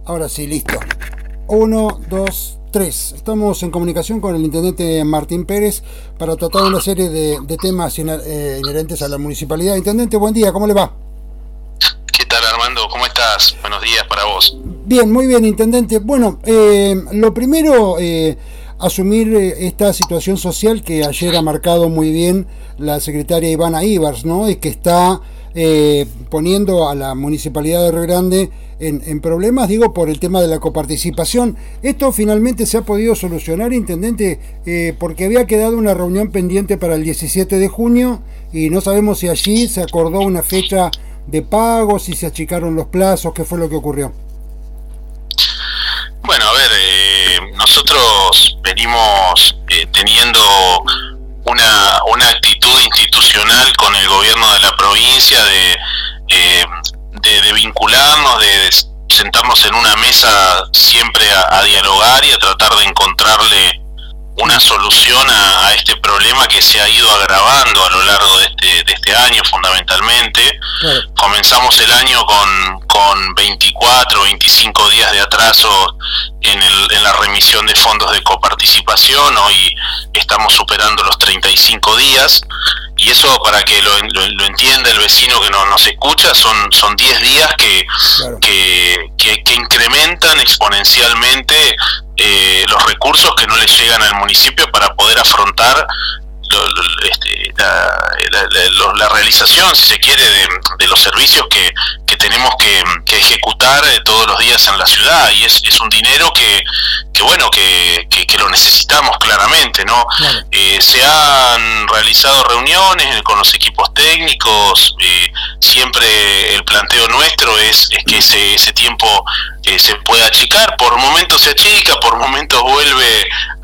Ahora sí, listo. 1, 2, 3. Estamos en comunicación con el intendente Martín Pérez para tratar una serie de temas inherentes a la municipalidad. Intendente, buen día, ¿cómo le va? ¿Qué tal, Armando? ¿Cómo estás? Buenos días para vos. Bien, muy bien, intendente. Bueno, lo primero, asumir esta situación social que ayer ha marcado muy bien la secretaria Ivana Ibars, ¿no? Y que está poniendo a la municipalidad de Río Grande en problemas, digo, por el tema de la coparticipación. ¿Esto finalmente se ha podido solucionar, intendente? Porque había quedado una reunión pendiente para el 17 de junio y no sabemos si allí se acordó una fecha de pago, si se achicaron los plazos, ¿qué fue lo que ocurrió? Bueno, a ver, nosotros venimos teniendo una actitud institucional con el gobierno de la provincia de vincularnos, de sentarnos en una mesa siempre a dialogar y a tratar de encontrarle una solución a este problema que se ha ido agravando a lo largo de este año fundamentalmente. Claro. Comenzamos el año con 24 o 25 días de atraso en la remisión de fondos de coparticipación. Hoy estamos superando los 35 días y eso, para que lo entienda el vecino que nos escucha, son 10 días Claro. que incrementan exponencialmente los recursos que no le llegan al municipio para poder afrontar la realización, si se quiere, de los servicios que tenemos que ejecutar todos los días en la ciudad. Y es un dinero que lo necesitamos claramente, ¿no? Claro. Se han realizado reuniones con los equipos técnicos. Siempre el planteo nuestro es que ese tiempo se puede achicar. Por momentos se achica, por momentos vuelve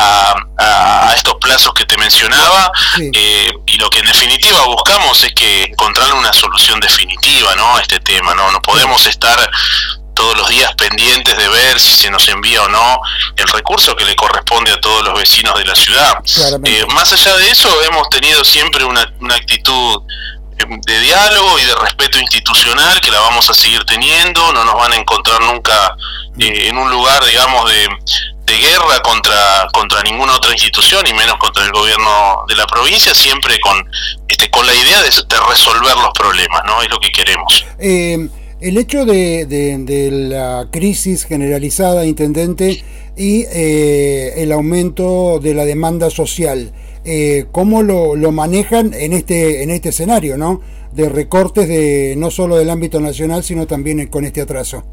a estos plazos que te mencionaba. Sí. Y lo que en definitiva buscamos es que encontrar una solución definitiva, ¿no?, a este tema. No podemos estar todos los días pendientes de ver si se nos envía o no el recurso que le corresponde a todos los vecinos de la ciudad. Más allá de eso, hemos tenido siempre una actitud de diálogo y de respeto institucional que la vamos a seguir teniendo. No nos van a encontrar nunca en un lugar, digamos, de guerra contra ninguna otra institución y menos contra el gobierno de la provincia, siempre con la idea de resolver los problemas, ¿no? Es lo que queremos. El hecho de la crisis generalizada, intendente, y el aumento de la demanda social, ¿cómo lo manejan en este escenario, ¿no?, de recortes no solo del ámbito nacional, sino también con este atraso?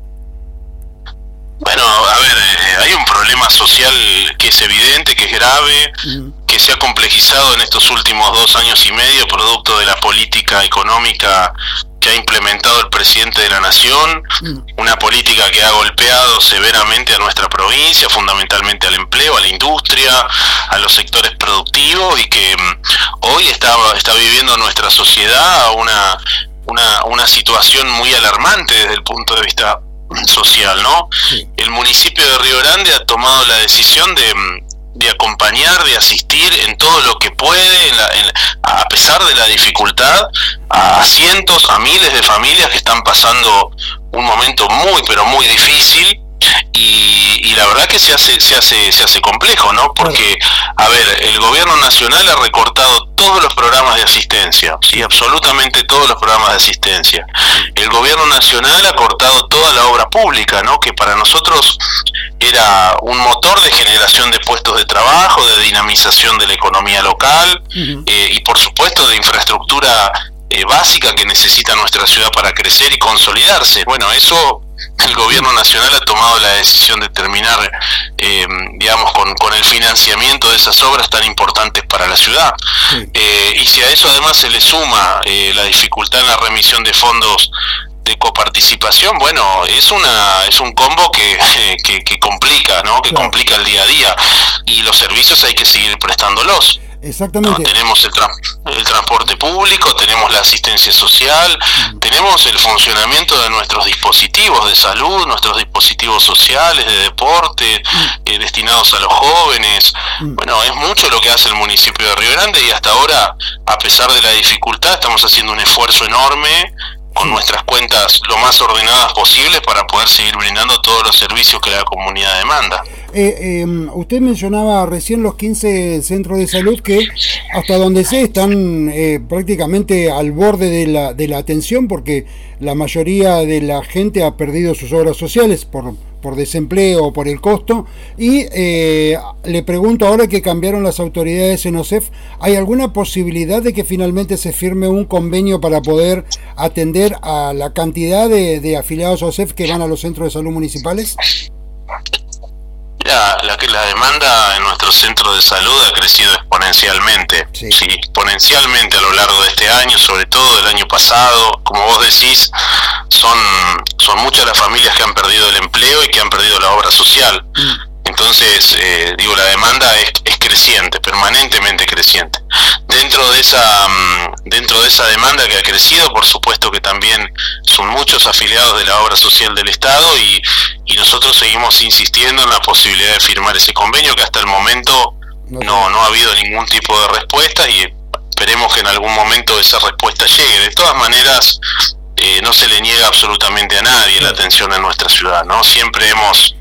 Bueno, a ver, hay un problema social que es evidente, que es grave, que se ha complejizado en estos últimos 2 años y medio, producto de la política económica que ha implementado el presidente de la Nación, una política que ha golpeado severamente a nuestra provincia, fundamentalmente al empleo, a la industria, a los sectores productivos, y que hoy está viviendo nuestra sociedad una situación muy alarmante desde el punto de vista social, ¿no? Sí. El municipio de Río Grande ha tomado la decisión de acompañar, de asistir en todo lo que puede, a pesar de la dificultad, a cientos, a miles de familias que están pasando un momento muy, pero muy difícil. Y la verdad que se hace complejo, ¿no? Porque, a ver, el gobierno nacional ha recortado todos los programas de asistencia, sí, absolutamente todos los programas de asistencia. El gobierno nacional ha cortado toda la obra pública, ¿no?, que para nosotros era un motor de generación de puestos de trabajo, de dinamización de la economía local, y por supuesto de infraestructura básica que necesita nuestra ciudad para crecer y consolidarse. Bueno, eso el gobierno nacional ha tomado la decisión de terminar, digamos, con el financiamiento de esas obras tan importantes para la ciudad. Y si a eso además se le suma la dificultad en la remisión de fondos de coparticipación, bueno, es un combo que complica, ¿no?, que complica el día a día, y los servicios hay que seguir prestándolos. Exactamente. ¿No? Tenemos el transporte público, tenemos la asistencia social, tenemos el funcionamiento de nuestros dispositivos de salud, nuestros dispositivos sociales, de deporte, destinados a los jóvenes. Bueno, es mucho lo que hace el municipio de Río Grande, y hasta ahora, a pesar de la dificultad, estamos haciendo un esfuerzo enorme nuestras cuentas lo más ordenadas posibles para poder seguir brindando todos los servicios que la comunidad demanda. Usted mencionaba recién los 15 centros de salud que hasta donde sé están prácticamente al borde de la atención, porque la mayoría de la gente ha perdido sus obras sociales por desempleo o por el costo. Y le pregunto, ahora que cambiaron las autoridades en OSEF, ¿hay alguna posibilidad de que finalmente se firme un convenio para poder atender a la cantidad de afiliados a OSEF que van a los centros de salud municipales? La demanda en nuestro centro de salud ha crecido exponencialmente, sí, exponencialmente a lo largo de este año, sobre todo del año pasado. Como vos decís, son muchas las familias que han perdido el empleo y que han perdido la obra social. Entonces, la demanda es creciente, permanentemente creciente. Dentro de esa demanda que ha crecido, por supuesto que también son muchos afiliados de la obra social del Estado, y nosotros seguimos insistiendo en la posibilidad de firmar ese convenio, que hasta el momento no ha habido ningún tipo de respuesta, y esperemos que en algún momento esa respuesta llegue. De todas maneras, no se le niega absolutamente a nadie la atención en nuestra ciudad, ¿no? Siempre hemos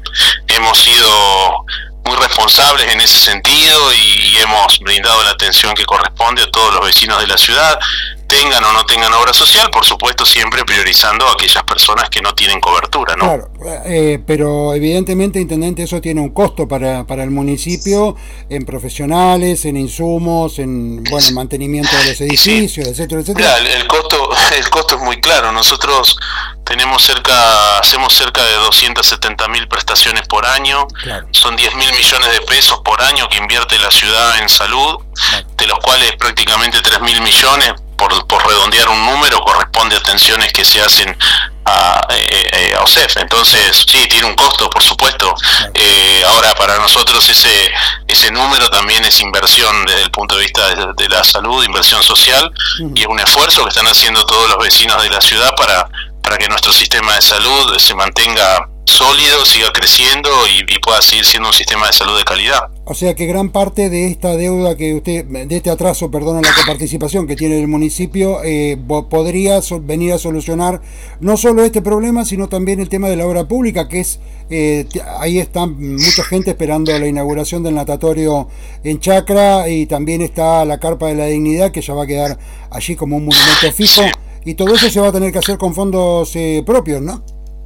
sido muy responsables en ese sentido y hemos brindado la atención que corresponde a todos los vecinos de la ciudad, tengan o no tengan obra social, por supuesto siempre priorizando a aquellas personas que no tienen cobertura, ¿no? Claro, pero evidentemente, intendente, eso tiene un costo para el municipio, en profesionales, en insumos, en mantenimiento de los edificios, sí, etcétera, etcétera. Claro, el costo es muy claro. Nosotros hacemos cerca de 270.000 prestaciones por año, claro. Son 10.000 millones de pesos por año que invierte la ciudad en salud, claro, de los cuales prácticamente 3.000 millones, por redondear un número, corresponde a atenciones que se hacen a OSEF. Entonces, sí, tiene un costo, por supuesto. Ahora, para nosotros ese número también es inversión desde el punto de vista de la salud, inversión social, y es un esfuerzo que están haciendo todos los vecinos de la ciudad para que nuestro sistema de salud se mantenga sólido, siga creciendo y pueda seguir siendo un sistema de salud de calidad. O sea que gran parte de esta deuda de este atraso, en la coparticipación que tiene el municipio, podría venir a solucionar no solo este problema, sino también el tema de la obra pública, que es, ahí está mucha gente esperando la inauguración del natatorio en Chacra, y también está la Carpa de la Dignidad, que ya va a quedar allí como un monumento fijo, y todo eso se va a tener que hacer con fondos propios, ¿no?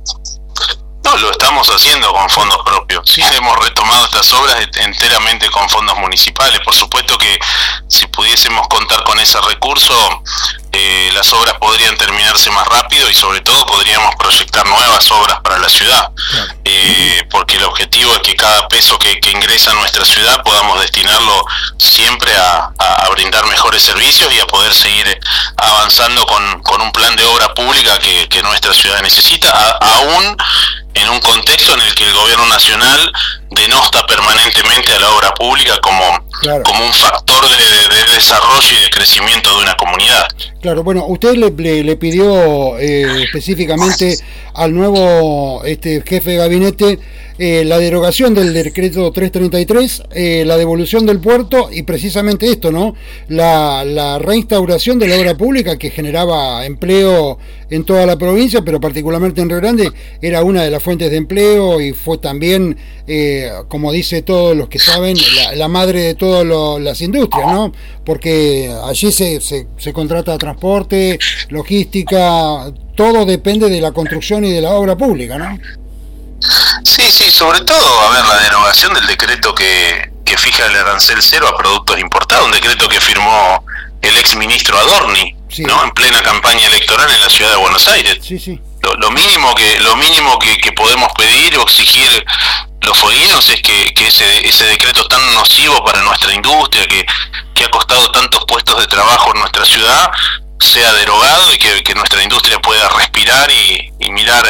No, lo estamos haciendo con fondos propios. Sí, hemos retomado estas obras enteramente con fondos municipales. Por supuesto que si pudiésemos contar con ese recurso, las obras podrían terminarse más rápido y sobre todo podríamos proyectar nuevas obras para la ciudad. Porque el objetivo es que cada peso que ingresa a nuestra ciudad podamos destinarlo siempre a brindar mejores servicios y a poder seguir avanzando con un plan de obra pública que nuestra ciudad necesita, aún en un contexto en el que el gobierno nacional denosta permanentemente a la obra pública como un factor de desarrollo y de crecimiento de una comunidad. Claro, bueno, usted le pidió específicamente al nuevo jefe de gabinete la derogación del decreto 333, la devolución del puerto y precisamente esto, ¿no? La reinstauración de la obra pública que generaba empleo en toda la provincia, pero particularmente en Río Grande, era una de las fuentes de empleo y fue también, como dice todos los que saben, la madre de todas las industrias, ¿no? Porque allí se contrata transporte, logística, todo depende de la construcción y de la obra pública, ¿no? Sí, sobre todo, la derogación del decreto que fija el arancel cero a productos importados, un decreto que firmó el ex ministro Adorni, sí, ¿no? En plena campaña electoral en la ciudad de Buenos Aires. Sí. Lo mínimo que podemos pedir o exigir los fueguinos es que ese decreto tan nocivo para nuestra industria, que ha costado tantos puestos de trabajo en nuestra ciudad, sea derogado y que nuestra industria pueda respirar y mirar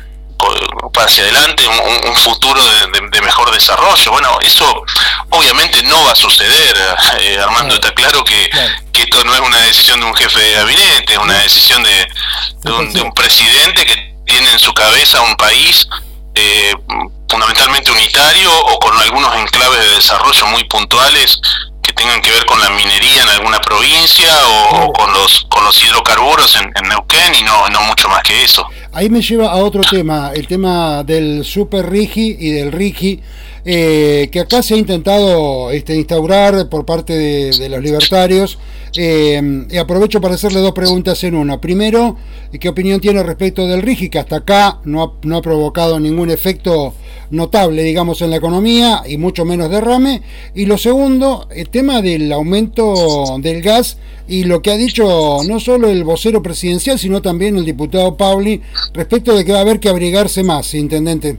hacia adelante un futuro de mejor desarrollo. Bueno, eso obviamente no va a suceder, Armando. Está claro que esto no es una decisión de un jefe de gabinete, es una decisión de un presidente que tiene en su cabeza un país fundamentalmente unitario o con algunos enclaves de desarrollo muy puntuales que tengan que ver con la minería en alguna provincia o con los hidrocarburos en Neuquén y no mucho más que eso. Ahí me lleva a otro tema, el tema del Super Rigi y del Rigi, que acá se ha intentado instaurar por parte de los libertarios. Y aprovecho para hacerle dos preguntas en una. Primero, ¿qué opinión tiene respecto del Rigi, que hasta acá no ha provocado ningún efecto notable, digamos, en la economía y mucho menos derrame? Y lo segundo, el tema del aumento del gas y lo que ha dicho no solo el vocero presidencial, sino también el diputado Pauli, respecto de que va a haber que abrigarse más, intendente.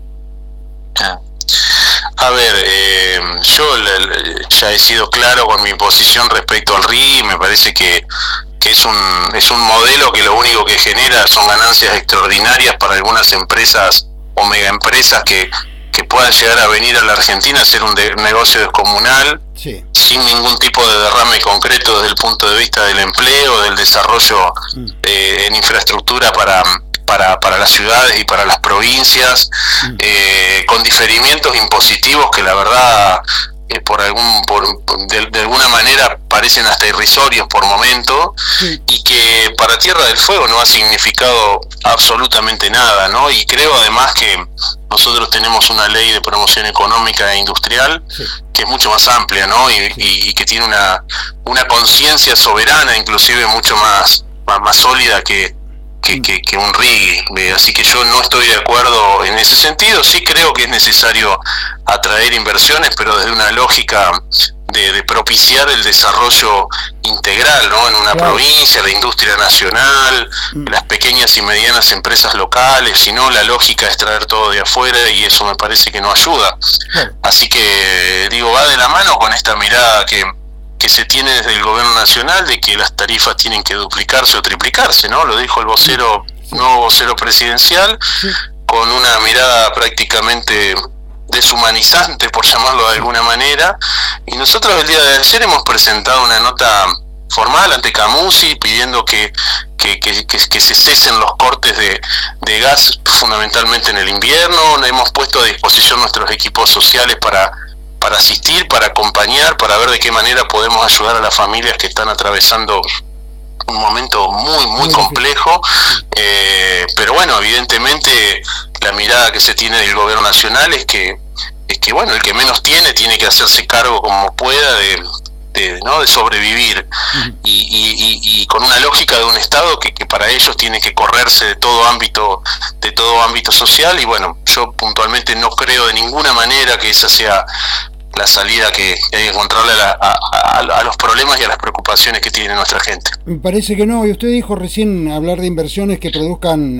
A ver, yo ya he sido claro con mi posición respecto al RI. Me parece que es un modelo que lo único que genera son ganancias extraordinarias para algunas empresas o megaempresas que puedan llegar a venir a la Argentina a hacer un negocio descomunal, sí, sin ningún tipo de derrame concreto desde el punto de vista del empleo, del desarrollo en infraestructura para las ciudades y para las provincias, con diferimientos impositivos que la verdad de alguna manera parecen hasta irrisorios por momento, y que para Tierra del Fuego no ha significado absolutamente nada, ¿no? Y creo además que nosotros tenemos una ley de promoción económica e industrial que es mucho más amplia, ¿no? Y que tiene una conciencia soberana, inclusive mucho más sólida que un RIGI, así que yo no estoy de acuerdo en ese sentido. Sí creo que es necesario atraer inversiones, pero desde una lógica de propiciar el desarrollo integral, ¿no? En una provincia, la industria nacional, las pequeñas y medianas empresas locales, si no la lógica es traer todo de afuera y eso me parece que no ayuda. Así que digo, va de la mano con esta mirada que se tiene desde el gobierno nacional de que las tarifas tienen que duplicarse o triplicarse, ¿no? Lo dijo el nuevo vocero presidencial, con una mirada prácticamente deshumanizante, por llamarlo de alguna manera, y nosotros el día de ayer hemos presentado una nota formal ante Camusi pidiendo que se cesen los cortes de gas, fundamentalmente en el invierno. Hemos puesto a disposición nuestros equipos sociales para asistir, para acompañar, para ver de qué manera podemos ayudar a las familias que están atravesando un momento muy complejo, pero bueno, evidentemente la mirada que se tiene del gobierno nacional es que bueno, el que menos tiene que hacerse cargo como pueda de sobrevivir, y con una lógica de un Estado que para ellos tiene que correrse de todo ámbito social. Y bueno, yo puntualmente no creo de ninguna manera que esa sea la salida que hay que encontrarle a los problemas y a las preocupaciones que tiene nuestra gente. Me parece que no, y usted dijo recién hablar de inversiones que produzcan,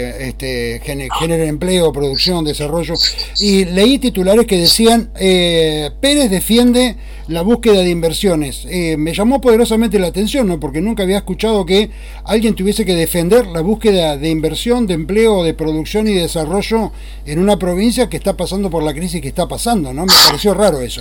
generen empleo, producción, desarrollo, y leí titulares que decían, Pérez defiende la búsqueda de inversiones. Me llamó poderosamente la atención, ¿no? Porque nunca había escuchado que alguien tuviese que defender la búsqueda de inversión, de empleo, de producción y desarrollo en una provincia que está pasando por la crisis que está pasando, ¿no? Me pareció raro eso.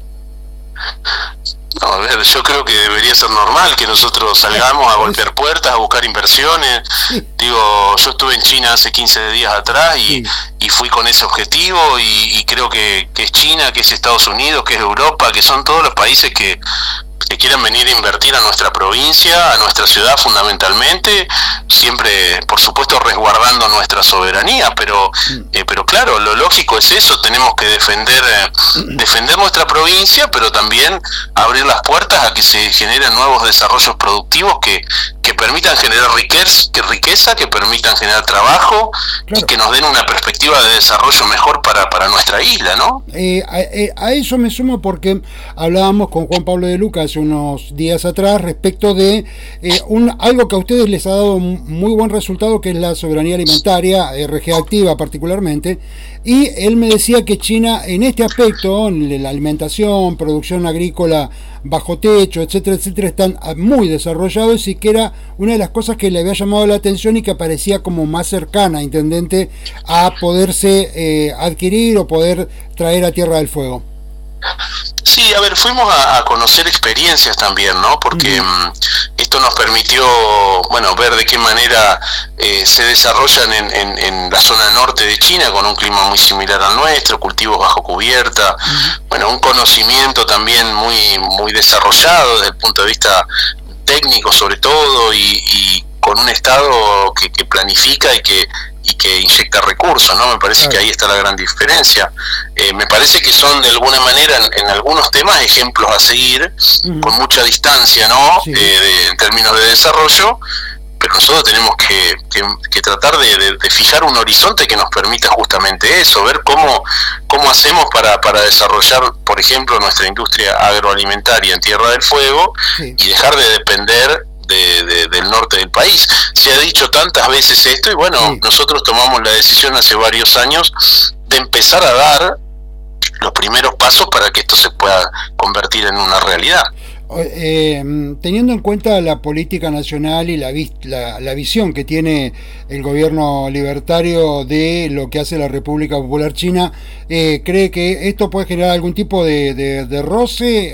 No, a ver, yo creo que debería ser normal que nosotros salgamos a golpear puertas, a buscar inversiones. Digo, yo estuve en China hace 15 días atrás y fui con ese objetivo, y creo que es China, que es Estados Unidos, que es Europa, que son todos los países que quieran venir a invertir a nuestra provincia, a nuestra ciudad fundamentalmente, siempre, por supuesto, resguardando nuestra soberanía, pero claro, lo lógico es eso, tenemos que defender nuestra provincia, pero también abrir las puertas a que se generen nuevos desarrollos productivos que permitan generar riqueza, que permitan generar trabajo, y que nos den una perspectiva de desarrollo mejor para nuestra isla, ¿no? A eso me sumo porque hablábamos con Juan Pablo de Luca hace unos días atrás respecto de algo que a ustedes les ha dado muy buen resultado, que es la soberanía alimentaria, RG Activa particularmente, y él me decía que China en este aspecto, en la alimentación, producción agrícola bajo techo, etcétera, etcétera, están muy desarrollados, y que era una de las cosas que le había llamado la atención y que parecía como más cercana, intendente, a poderse adquirir o poder traer a Tierra del Fuego. Sí, a ver, fuimos a conocer experiencias también, ¿no? Porque Esto nos permitió, bueno, ver de qué manera se desarrollan en la zona norte de China, con un clima muy similar al nuestro, cultivos bajo cubierta, bueno, un conocimiento también muy desarrollado desde el punto de vista técnico sobre todo, y con un Estado que planifica y que inyecta recursos, ¿no? Me parece que ahí está la gran diferencia. Me parece que son de alguna manera en algunos temas ejemplos a seguir, con mucha distancia, ¿no? Sí. En términos de desarrollo, pero nosotros tenemos que tratar de fijar un horizonte que nos permita justamente eso, ver cómo hacemos para desarrollar, por ejemplo, nuestra industria agroalimentaria en Tierra del Fuego, sí, y dejar de depender del norte del país. Se ha dicho tantas veces esto, y bueno, sí, nosotros tomamos la decisión hace varios años de empezar a dar los primeros pasos para que esto se pueda convertir en una realidad. Teniendo en cuenta la política nacional y la visión que tiene el gobierno libertario de lo que hace la República Popular China, ¿cree que esto puede generar algún tipo de roce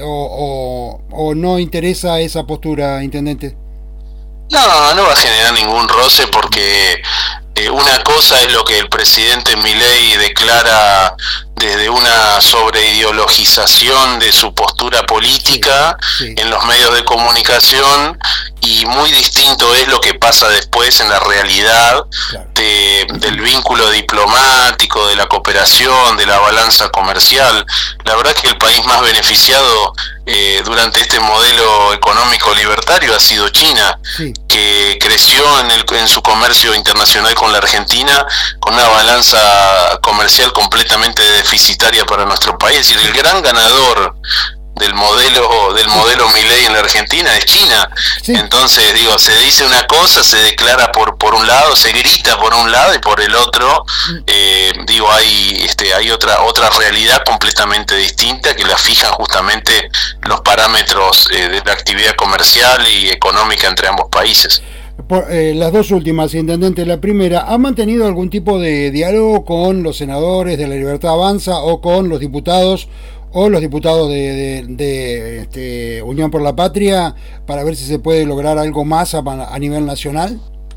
o no interesa esa postura, intendente? No va a generar ningún roce, porque una cosa es lo que el presidente Milei declara desde una sobreideologización de su postura política, sí, sí, en los medios de comunicación, y muy distinto es lo que pasa después en la realidad, claro, del vínculo diplomático, de la cooperación, de la balanza comercial. La verdad que el país más beneficiado durante este modelo económico libertario ha sido China, sí, que creció en su comercio internacional con la Argentina, con una balanza comercial completamente deficitaria para nuestro país. Es decir, el gran ganador del modelo Milei en la Argentina es China. Sí. Entonces, digo, se dice una cosa, se declara por un lado, se grita por un lado, y por el otro, digo, hay otra realidad completamente distinta, que la fijan justamente los parámetros de la actividad comercial y económica entre ambos países. Las dos últimas, intendente. La primera, ¿ha mantenido algún tipo de diálogo con los senadores de La Libertad Avanza o con los diputados de Unión por la Patria, para ver si se puede lograr algo más a nivel nacional?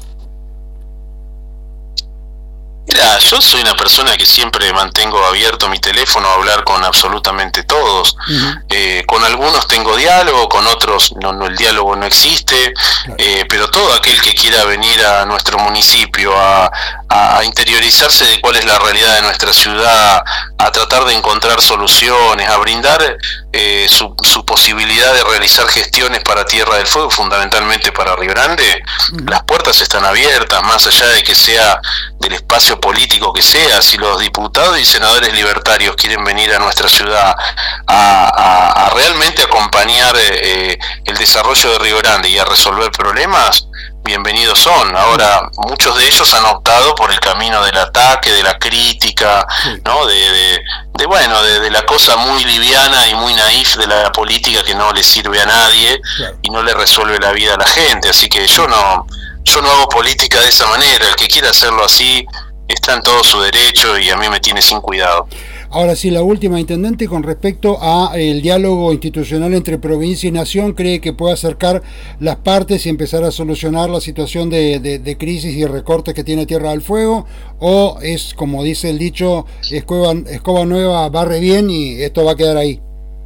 Mira, yo soy una persona que siempre mantengo abierto mi teléfono a hablar con absolutamente todos. Con algunos tengo diálogo, con otros no, el diálogo no existe, claro, pero todo aquel que quiera venir a nuestro municipio a interiorizarse de cuál es la realidad de nuestra ciudad, a tratar de encontrar soluciones, a brindar su posibilidad de realizar gestiones para Tierra del Fuego, fundamentalmente para Río Grande, las puertas están abiertas, más allá de que sea del espacio político que sea. Si los diputados y senadores libertarios quieren venir a nuestra ciudad a realmente acompañar el desarrollo de Río Grande y a resolver problemas, bienvenidos son. Ahora, muchos de ellos han optado por el camino del ataque, de la crítica, ¿no? De la cosa muy liviana y muy naif de la política, que no le sirve a nadie, claro, y no le resuelve la vida a la gente. Así que yo no hago política de esa manera. El que quiera hacerlo así está en todo su derecho, y a mí me tiene sin cuidado. Ahora sí, la última, intendente, con respecto a el diálogo institucional entre provincia y nación, ¿cree que puede acercar las partes y empezar a solucionar la situación de crisis y recortes que tiene Tierra del Fuego? ¿O es, como dice el dicho, escoba nueva barre bien y esto va a quedar ahí?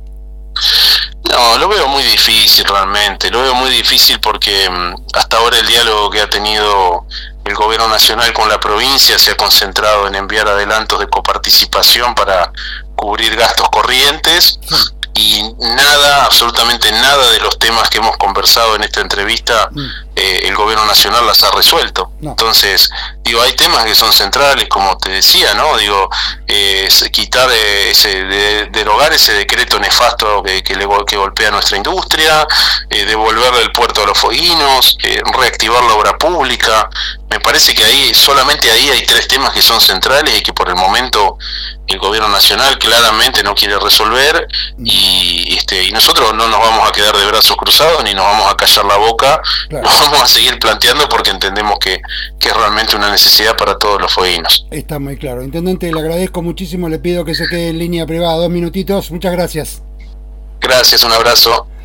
No, lo veo muy difícil realmente, lo veo muy difícil, porque hasta ahora el diálogo que ha tenido el gobierno nacional con la provincia se ha concentrado en enviar adelantos de coparticipación para cubrir gastos corrientes, y nada, absolutamente nada de los temas que hemos conversado en esta entrevista el gobierno nacional las ha resuelto. No. Entonces, digo, hay temas que son centrales, como te decía, ¿no? Digo, quitar derogar ese decreto nefasto que golpea nuestra industria, devolverle el puerto a los fueguinos, reactivar la obra pública. Me parece que solamente ahí hay tres temas que son centrales y que por el momento el gobierno nacional claramente no quiere resolver, y nosotros no nos vamos a quedar de brazos cruzados ni nos vamos a callar la boca, claro, nos vamos a seguir planteando, porque entendemos que es realmente una necesidad para todos los fueguinos. Está muy claro. Intendente, le agradezco muchísimo, le pido que se quede en línea privada 2 minutitos. Muchas gracias. Gracias, un abrazo.